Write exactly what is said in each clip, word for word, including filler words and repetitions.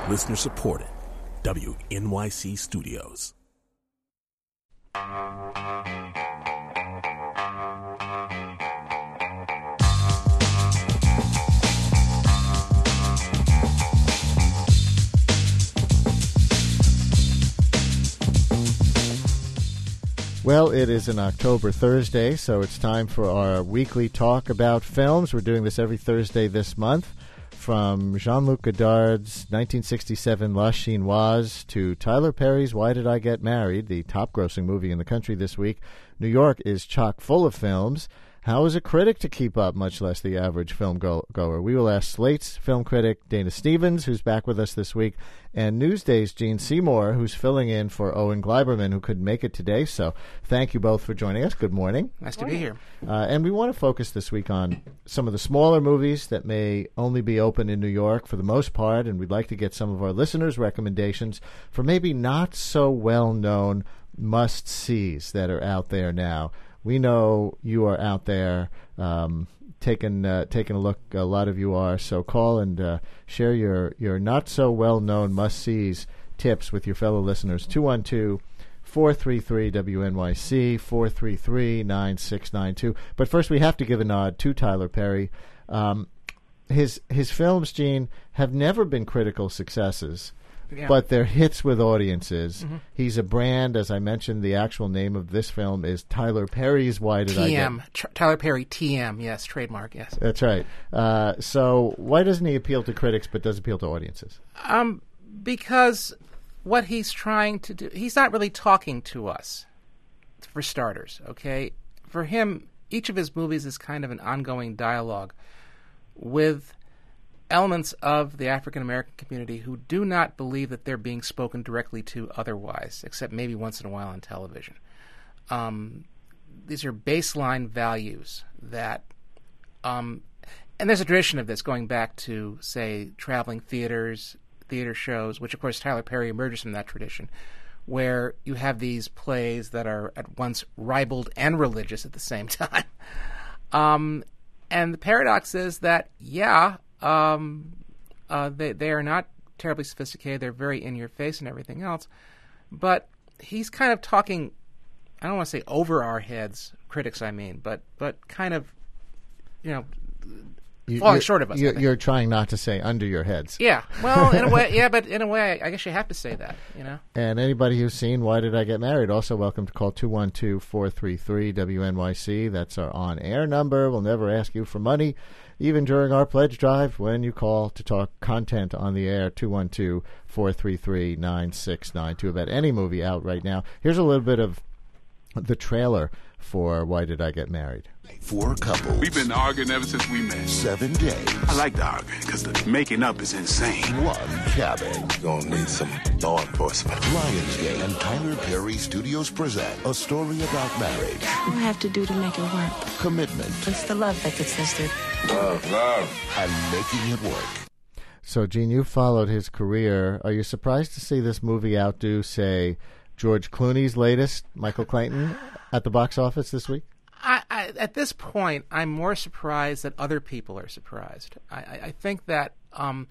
Listener supported. W N Y C Studios. Well, it is an October Thursday, so it's time for our weekly talk about films. We're doing this every Thursday this month, from Jean-Luc Godard's nineteen sixty-seven La Chinoise to Tyler Perry's Why Did I Get Married, the top-grossing movie in the country this week. New York is chock full of films. How is a critic to keep up, much less the average film go- goer? We will ask Slate's film critic Dana Stevens, who's back with us this week, and Newsday's Gene Seymour, who's filling in for Owen Gleiberman, who couldn't make it today. So thank you both for joining us. Good morning. Nice to be here. Uh, and we want to focus this week on some of the smaller movies that may only be open in New York for the most part, and we'd like to get some of our listeners' recommendations for maybe not so well-known must-sees that are out there now. We know you are out there um, taking uh, taking a look. A lot of you are. So call and uh, share your, your not-so-well-known must-sees tips with your fellow listeners. two one two, four three three, W N Y C, four three three, nine six nine two. But first we have to give a nod to Tyler Perry. Um, his, his films, Gene, have never been critical successes. Yeah. But they're hits with audiences. Mm-hmm. He's a brand, as I mentioned. The actual name of this film is Tyler Perry's Why Did T M. I Get... Tr- Tyler Perry, T M, yes, trademark, yes. That's right. Uh, so why doesn't he appeal to critics but does appeal to audiences? Um, because what he's trying to do, he's not really talking to us, for starters, okay? For him, each of his movies is kind of an ongoing dialogue with elements of the African-American community who do not believe that they're being spoken directly to otherwise, except maybe once in a while on television. Um, these are baseline values that, um, and there's a tradition of this going back to, say, traveling theaters, theater shows, which, of course, Tyler Perry emerges from that tradition, where you have these plays that are at once ribald and religious at the same time. um, and the paradox is that, yeah, Um, uh, they they are not terribly sophisticated. They're very in your face and everything else. But he's kind of talking, I don't want to say over our heads, critics I mean, but but kind of, you know, you, falling short of us. You're, you're trying not to say under your heads. Yeah, well, in a way, yeah, but in a way, I guess you have to say that, you know. And anybody who's seen Why Did I Get Married, also welcome to call two one two, four three three, W N Y C. That's our on-air number. We'll never ask you for money, even during our pledge drive, when you call to talk content on the air, two one two, four three three, nine six nine two, about any movie out right now. Here's a little bit of the trailer for Why Did I Get Married. Four couples. We've been arguing ever since we met. Seven days. I like the arguing because the making up is insane. One cabin. Gonna need some law enforcement. Lionsgate and Tyler Perry Studios present a story about marriage. What do I have to do to make it work? Commitment. It's the love that gets us through. Love, love. And making it work. So, Gene, you followed his career. Are you surprised to see this movie outdo, say, George Clooney's latest, Michael Clayton, at the box office this week? I, I, at this point, I'm more surprised that other people are surprised. I, I, I think that um,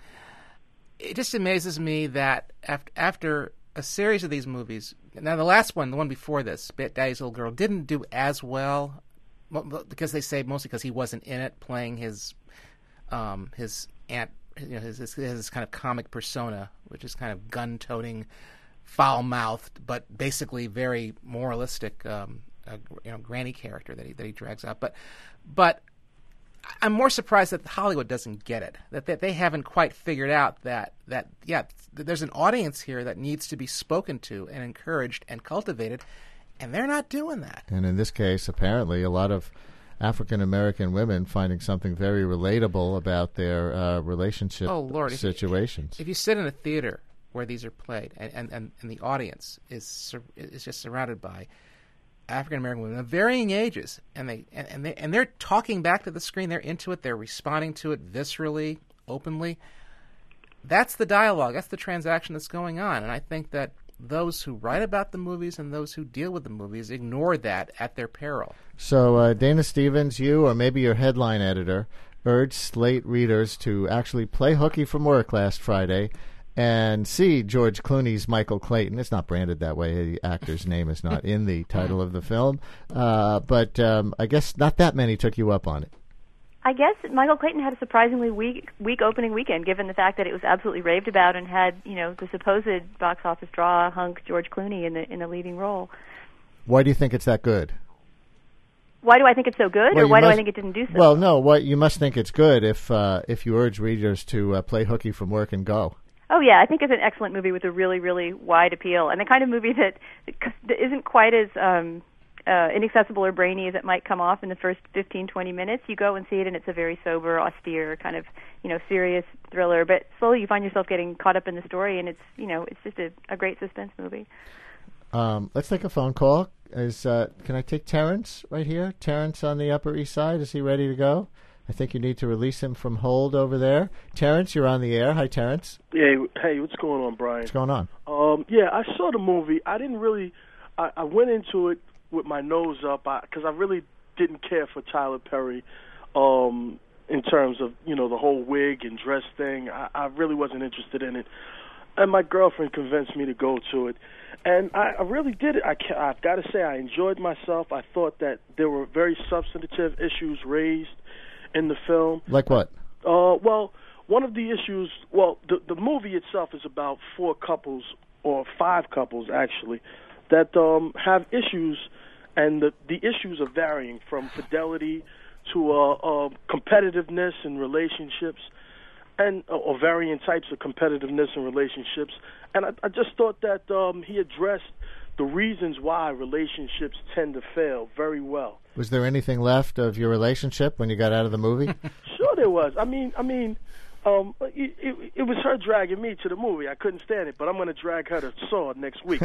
it just amazes me that after, after a series of these movies, now the last one, the one before this, Daddy's Little Girl, didn't do as well because they say mostly because he wasn't in it, playing his um, his aunt, you know, his, his his kind of comic persona, which is kind of gun-toting, foul-mouthed, but basically very moralistic. Um, Uh, you know, granny character that he that he drags out, but but I'm more surprised that Hollywood doesn't get it. That that they haven't quite figured out that that yeah, there's an audience here that needs to be spoken to and encouraged and cultivated, and they're not doing that. And in this case, apparently, a lot of African American women finding something very relatable about their uh, relationship oh, Lord, situations. If you, if you sit in a theater where these are played, and and, and, and the audience is is just surrounded by African American women of varying ages, and they and, and they and they're talking back to the screen. They're into it. They're responding to it viscerally, openly. That's the dialogue. That's the transaction that's going on. And I think that those who write about the movies and those who deal with the movies ignore that at their peril. So, uh, Dana Stevens, you or maybe your headline editor urged Slate readers to actually play hooky from work last Friday and C, George Clooney's Michael Clayton. It's not branded that way. The actor's name is not in the title of the film. Uh, but um, I guess not that many took you up on it. I guess Michael Clayton had a surprisingly weak, weak opening weekend, given the fact that it was absolutely raved about and had, you know, the supposed box office draw hunk George Clooney in the in the leading role. Why do you think it's that good? Why do I think it's so good, Well, or you why do must- I think it didn't do so? Well, no. What you must think it's good if uh, if you urge readers to uh, play hooky from work and go. Oh, yeah, I think it's an excellent movie with a really, really wide appeal, and the kind of movie that, that isn't quite as um, uh, inaccessible or brainy as it might come off in the first fifteen, twenty minutes. You go and see it, and it's a very sober, austere, kind of, you know, serious thriller, but slowly you find yourself getting caught up in the story, and it's, you know, it's just a, a great suspense movie. Um, let's take a phone call. Is uh, can I take Terrence right here? Terrence on the Upper East Side. Is he ready to go? I think you need to release him from hold over there. Terrence, you're on the air. Hi, Terrence. Hey, hey, what's going on, Brian? What's going on? Um, yeah, I saw the movie. I didn't really. I, I went into it with my nose up because I, I really didn't care for Tyler Perry, um, in terms of you know the whole wig and dress thing. I, I really wasn't interested in it, and my girlfriend convinced me to go to it, and I, I really did it. I ca- I've got to say I enjoyed myself. I thought that there were very substantive issues raised in the film. Like what? Uh, well, one of the issues, well, the the movie itself is about four couples, or five couples actually, that um, have issues, and the, the issues are varying from fidelity to uh, uh, competitiveness in relationships, and uh, or varying types of competitiveness in relationships. And I, I just thought that um, he addressed the reasons why relationships tend to fail very well. Was there anything left of your relationship when you got out of the movie? Sure, there was. I mean, I mean, um, it, it, it was her dragging me to the movie. I couldn't stand it, but I'm going to drag her to Saw next week.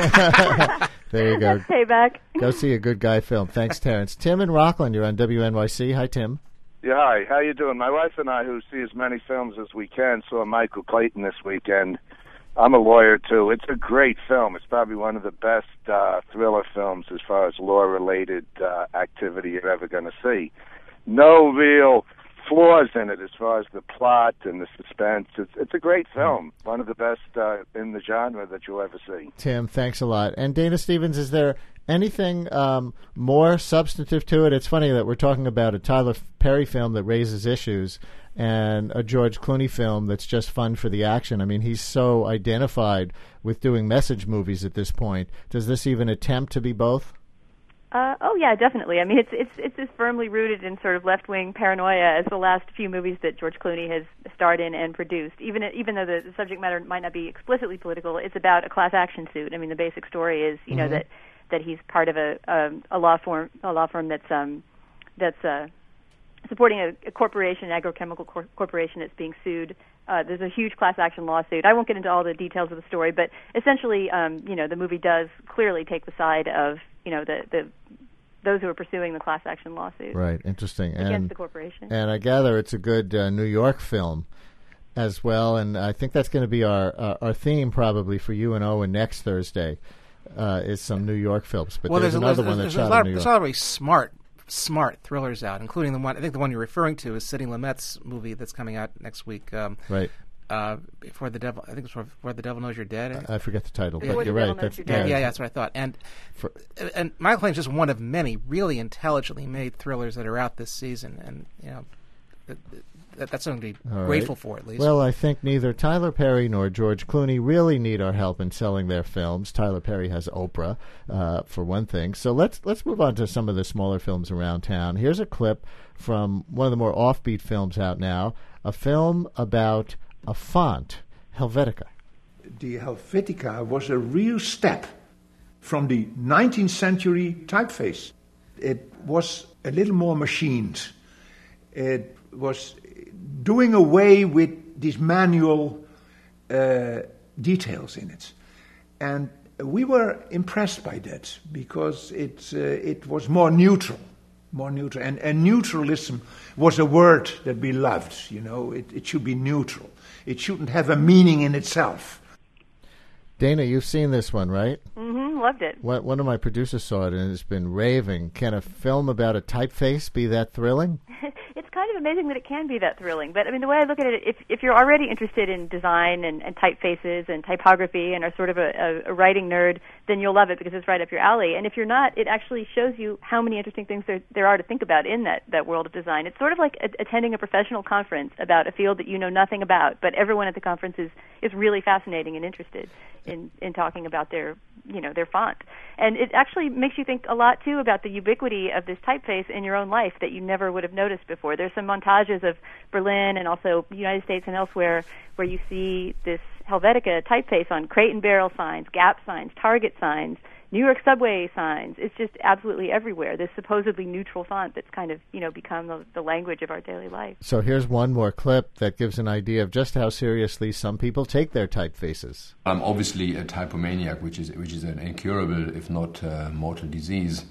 There you go. That's payback. Go see a good guy film. Thanks, Terrence. Tim in Rockland, you're on W N Y C. Hi, Tim. Yeah, hi. How you doing? My wife and I, who see as many films as we can, saw Michael Clayton this weekend. I'm a lawyer, too. It's a great film. It's probably one of the best uh, thriller films as far as law-related uh, activity you're ever going to see. No real flaws in it as far as the plot and the suspense. It's, it's a great film, one of the best uh, in the genre that you'll ever see. Tim, thanks a lot. And Dana Stevens, is there anything um, more substantive to it? It's funny that we're talking about a Tyler Perry film that raises issues and a George Clooney film that's just fun for the action. I mean, he's so identified with doing message movies at this point. Does this even attempt to be both? Uh, oh yeah, definitely. I mean, it's it's it's as firmly rooted in sort of left-wing paranoia as the last few movies that George Clooney has starred in and produced. Even even though the, the subject matter might not be explicitly political, it's about a class action suit. I mean, the basic story is you know Mm-hmm. that that he's part of a um, a law firm a law firm that's um that's uh supporting a, a corporation, an agrochemical cor- corporation that's being sued. Uh, there's a huge class action lawsuit. I won't get into all the details of the story, but essentially, um, you know, the movie does clearly take the side of, you know, the, the those who are pursuing the class action lawsuit. Right, interesting. Against and, the corporation. And I gather it's a good uh, New York film as well, and I think that's going to be our uh, our theme probably for you and Owen next Thursday, uh, is some New York films. But well, there's, there's, another there's, one there's, that's there's, shot a lot, in New there's York. a lot of really smart, smart thrillers out, including the one, I think the one you're referring to is Sidney Lumet's movie that's coming out next week. Um, right. Uh, before the devil, I think it's Before the Devil Knows You're Dead. I forget the title, but Yeah. you're right. That's, yeah, yeah, yeah, that's what I thought. And For, and Michael Clayton's just one of many really intelligently made thrillers that are out this season, and you know that, that, that's something to be all grateful right. for at least. Well, I think neither Tyler Perry nor George Clooney really need our help in selling their films. Tyler Perry has Oprah, uh, for one thing. So let's let's move on to some of the smaller films around town. Here's a clip from one of the more offbeat films out now, a film about a font, Helvetica. The Helvetica was a real step from the nineteenth century typeface. It was a little more machined. It was doing away with these manual uh, details in it. And we were impressed by that because it, uh, it was more neutral. More neutral. And, and neutralism was a word that we loved. You know, it, it should be neutral. It shouldn't have a meaning in itself. Dana, you've seen this one, right? Mm-hmm, loved it. One, one of my producers saw it and has been raving. Can a film about a typeface be that thrilling? It's kind kind of amazing that it can be that thrilling. But I mean, the way I look at it, if if you're already interested in design and, and typefaces and typography and are sort of a, a, a writing nerd, then you'll love it because it's right up your alley. And if you're not, it actually shows you how many interesting things there there are to think about in that, that world of design. It's sort of like a, attending a professional conference about a field that you know nothing about, but everyone at the conference is, is really fascinating and interested in, in talking about their you know their font. And it actually makes you think a lot too about the ubiquity of this typeface in your own life that you never would have noticed before. There's some montages of Berlin and also the United States and elsewhere where you see this Helvetica typeface on Crate and Barrel signs, Gap signs, Target signs, New York subway signs. It's just absolutely everywhere. This supposedly neutral font that's kind of, you know, become the, the language of our daily life. So here's one more clip that gives an idea of just how seriously some people take their typefaces. I'm obviously a typomaniac, which is which is an incurable, if not uh, mortal disease.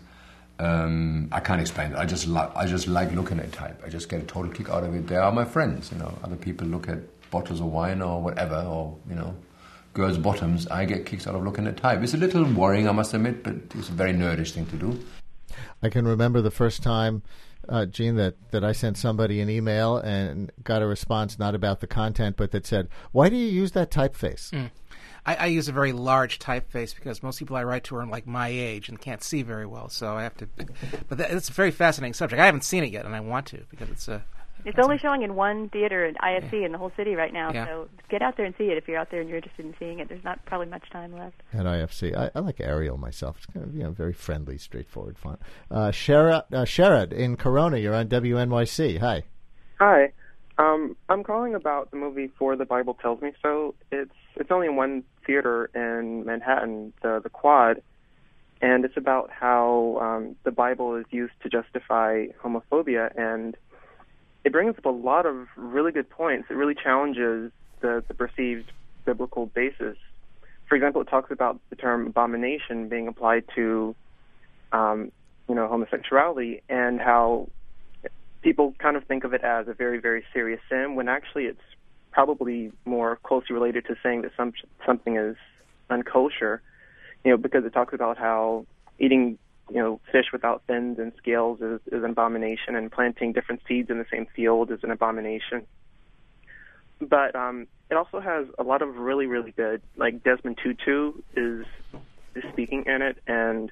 Um, I can't explain it. I just like I just like looking at type. I just get a total kick out of it. They are my friends, you know. Other people look at bottles of wine or whatever, or you know, girls' bottoms. I get kicks out of looking at type. It's a little worrying, I must admit, but it's a very nerdish thing to do. I can remember the first time, uh, Gene, that, that I sent somebody an email and got a response not about the content, but that said, "Why do you use that typeface?" Mm. I, I use a very large typeface because most people I write to are like my age and can't see very well, so I have to. But that, it's a very fascinating subject. I haven't seen it yet, and I want to because it's a. It's only showing in one theater at I F C yeah. in the whole city right now, yeah. so get out there and see it if you're out there and you're interested in seeing it. There's not probably much time left. At I F C. I, I like Arial myself. It's kind of, you know, very friendly, straightforward font. Uh, Sherrod, uh, Sherrod in Corona, you're on W N Y C. Hi. Hi. Um, I'm calling about the movie For the Bible Tells Me So. It's it's only in one theater in Manhattan, the the Quad, and it's about how um, the Bible is used to justify homophobia, and it brings up a lot of really good points. It really challenges the, the perceived biblical basis. For example, it talks about the term abomination being applied to, um, you know, homosexuality, and how people kind of think of it as a very, very serious sin, when actually it's probably more closely related to saying that some something is unkosher, you know, because it talks about how eating, you know, fish without fins and scales is, is an abomination, and planting different seeds in the same field is an abomination. But um, it also has a lot of really, really good, like Desmond Tutu is is speaking in it, and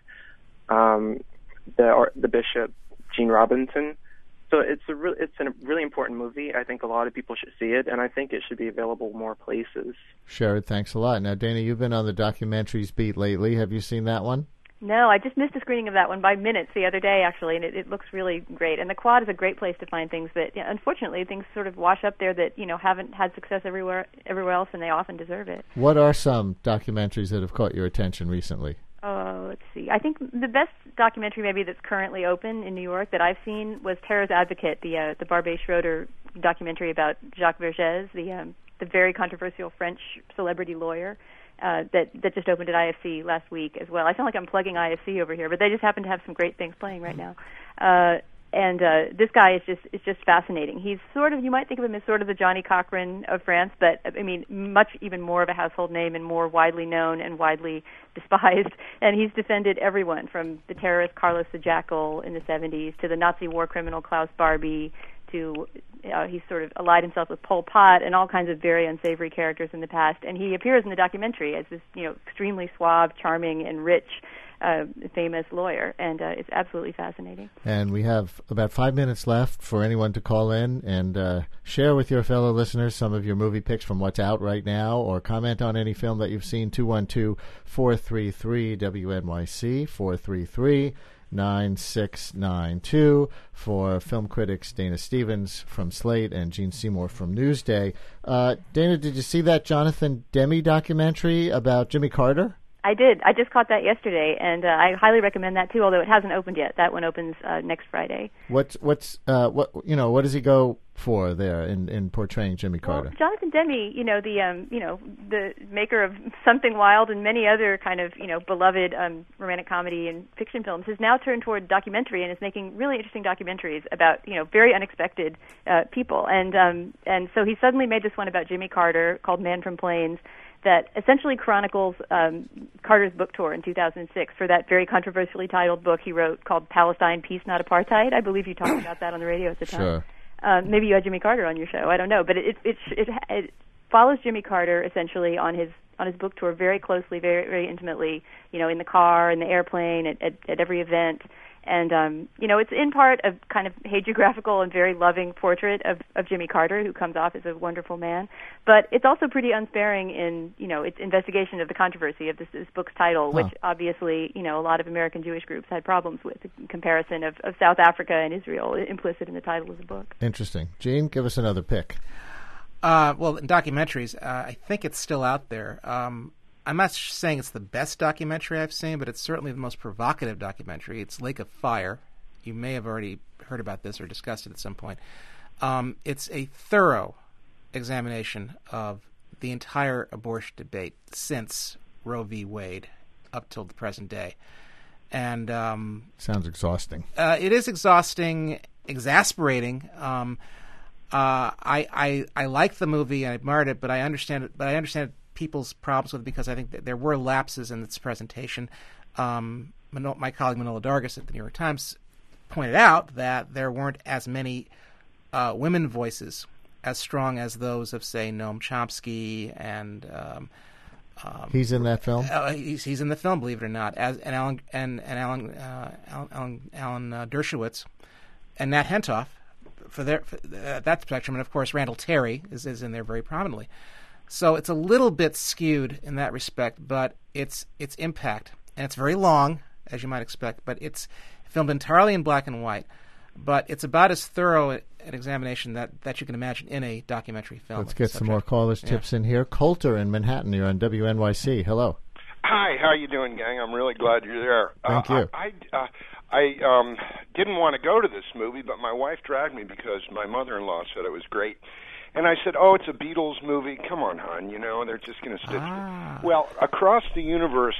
um, the or, the Bishop Gene Robinson. So it's a re- it's a really important movie. I think a lot of people should see it, and I think it should be available more places. Sherrod, thanks a lot. Now, Dana, you've been on the documentaries beat lately. Have you seen that one? No, I just missed a screening of that one by minutes the other day, actually, and it, it looks really great. And the Quad is a great place to find things that, you know, unfortunately, things sort of wash up there that, you know, haven't had success everywhere everywhere else, and they often deserve it. What are some documentaries that have caught your attention recently? Oh, let's see. I think the best documentary maybe that's currently open in New York that I've seen was Terror's Advocate, the uh, the Barbet Schroeder documentary about Jacques Vergès, the um, the very controversial French celebrity lawyer. Uh, that that just opened at I F C last week as well. I sound like I'm plugging I F C over here, but they just happen to have some great things playing right now. Uh, and uh, this guy is just is just fascinating. He's sort of, you might think of him as sort of the Johnny Cochran of France, but I mean much even more of a household name and more widely known and widely despised. And he's defended everyone from the terrorist Carlos the Jackal in the seventies to the Nazi war criminal Klaus Barbie, to uh, he's sort of allied himself with Pol Pot and all kinds of very unsavory characters in the past. And he appears in the documentary as this, you know, extremely suave, charming, and rich, uh, famous lawyer. And uh, it's absolutely fascinating. And we have about five minutes left for anyone to call in and uh, share with your fellow listeners some of your movie picks from what's out right now, or comment on any film that you've seen. two one two, four three three, W N Y C, four three three, nine six nine two for film critics Dana Stevens from Slate and Gene Seymour from Newsday. Uh, Dana, did you see that Jonathan Demme documentary about Jimmy Carter? I did. I just caught that yesterday, and uh, I highly recommend that too. Although it hasn't opened yet. That one opens uh, next Friday. What's what's uh, what you know? What does he go for there in, in portraying Jimmy Carter? Well, Jonathan Demme, you know the um, you know the maker of Something Wild and many other kind of you know beloved um, romantic comedy and fiction films, has now turned toward documentary and is making really interesting documentaries about you know very unexpected uh, people. And um, and so he suddenly made this one about Jimmy Carter called Man from Plains, that essentially chronicles um, Carter's book tour in two thousand six for that very controversially titled book he wrote called Palestine, Peace, Not Apartheid. I believe you talked about that on the radio at the time. Sure. Uh, maybe you had Jimmy Carter on your show. I don't know, but it it it, it, it follows Jimmy Carter essentially on his on his book tour very closely, very very intimately. You know, in the car, in the airplane, at at, at every event. And, um, you know, it's in part a kind of hagiographical and very loving portrait of, of Jimmy Carter, who comes off as a wonderful man. But it's also pretty unsparing in, you know, its investigation of the controversy of this, this book's title, Huh. which obviously, you know, a lot of American Jewish groups had problems with, in comparison of, of South Africa and Israel, implicit in the title of the book. Interesting. Gene, give us another pick. Uh, well, in documentaries, uh, I think it's still out there. Um, I'm not saying it's the best documentary I've seen, but it's certainly the most provocative documentary. It's Lake of Fire. You may have already heard about this or discussed it at some point. Um, it's a thorough examination of the entire abortion debate since Roe v. Wade up till the present day. And um, sounds exhausting. Uh, it is exhausting, exasperating. Um, uh, I, I I like the movie. I admired it, but I understand it. But I understand people's problems with it because I think that there were lapses in its presentation. Um, my colleague Manohla Dargis at the New York Times pointed out that there weren't as many uh, women voices as strong as those of, say, Noam Chomsky and um, um, he's in that film. Uh, he's, he's in the film, believe it or not, as and Alan and, and Alan uh, Alan, Alan uh, Dershowitz and Nat Hentoff for their for, uh, that spectrum, and of course Randall Terry is is in there very prominently. So it's a little bit skewed in that respect, but its its impact, and it's very long, as you might expect, but it's filmed entirely in black and white. But it's about as thorough an examination that, that you can imagine in a documentary film. Let's get some more callers' Yeah. tips in here. Coulter in Manhattan, you're on W N Y C. Hello. Hi, how you doing, gang? I'm really glad you're there. Thank uh, you. I I, uh, I um, didn't want to go to this movie, but my wife dragged me because my mother-in-law said it was great. And I said, oh, it's a Beatles movie. Come on, hon, you know, they're just going to stitch ah. it. Well, Across the Universe,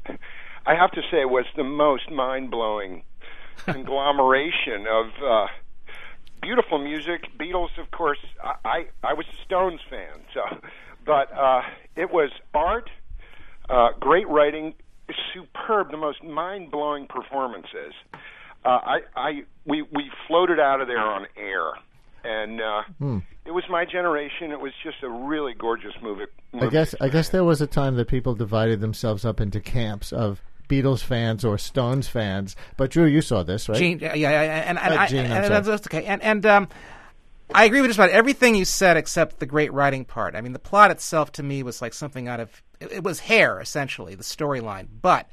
I have to say, it was the most mind-blowing conglomeration of uh, beautiful music. Beatles, of course, I, I, I was a Stones fan, so, but uh, it was art, uh, great writing, superb, the most mind-blowing performances. Uh, I, I, we, we floated out of there on air. And uh, hmm. it was my generation. It was just a really gorgeous movie. movie. I guess I guess there was a time that people divided themselves up into camps of Beatles fans or Stones fans. But Drew, you saw this, right? Gene, yeah, yeah, and, and, Uh, I, Gene, I'm and sorry. that's okay. And and um, I agree with just about everything you said except the great writing part. I mean, the plot itself to me was like something out of it, it was Hair, essentially, the storyline. But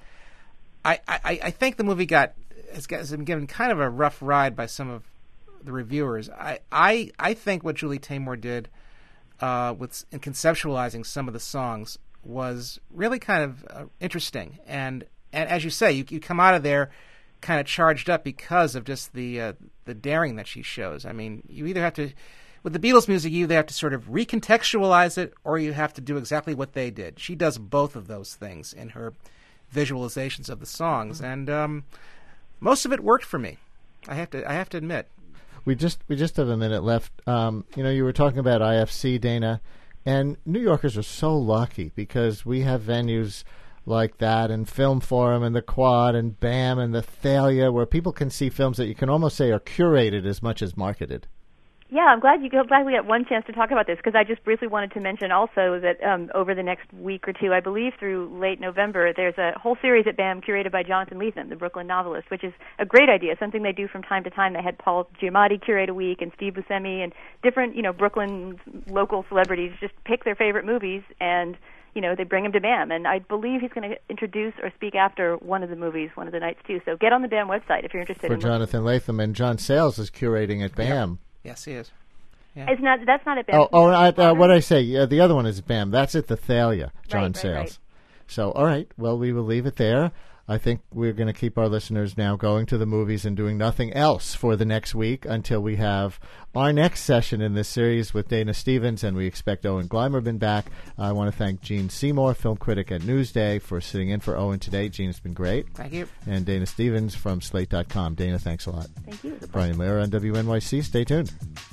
I, I, I think the movie got has, got has been given kind of a rough ride by some of the reviewers. I, I, I think what Julie Taymor did uh, with in conceptualizing some of the songs was really kind of uh, interesting. And and as you say, you you come out of there kind of charged up because of just the uh, the daring that she shows. I mean, you either have to, with the Beatles music, you either have to sort of recontextualize it or you have to do exactly what they did. She does both of those things in her visualizations of the songs, and um, most of it worked for me. I have to I have to admit. We just we just have a minute left. Um, you know, you were talking about I F C, Dana, and New Yorkers are so lucky because we have venues like that and Film Forum and the Quad and BAM and the Thalia where people can see films that you can almost say are curated as much as marketed. Yeah, I'm glad you glad we got one chance to talk about this because I just briefly wanted to mention also that um, over the next week or two, I believe through late November, there's a whole series at BAM curated by Jonathan Lethem, the Brooklyn novelist, which is a great idea, something they do from time to time. They had Paul Giamatti curate a week and Steve Buscemi and different, you know, Brooklyn local celebrities just pick their favorite movies and, you know, they bring them to BAM. And I believe he's going to introduce or speak after one of the movies, one of the nights too. So get on the BAM website if you're interested. For in Jonathan Lethem, and John Sayles is curating at BAM. Yeah. Yes, he is. Yeah. It's not. That's not at BAM. Oh, oh I, uh, what did I say? Yeah, the other one is BAM. That's at the Thalia, John Right, right, Sayles. right. So, all right. Well, we will leave it there. I think we're going to keep our listeners now going to the movies and doing nothing else for the next week until we have our next session in this series with Dana Stevens, and we expect Owen Gleimerman back. I want to thank Gene Seymour, film critic at Newsday, for sitting in for Owen today. Gene, it's been great. Thank you. And Dana Stevens from Slate dot com. Dana, thanks a lot. Thank you. Brian Lehrer on W N Y C. Stay tuned.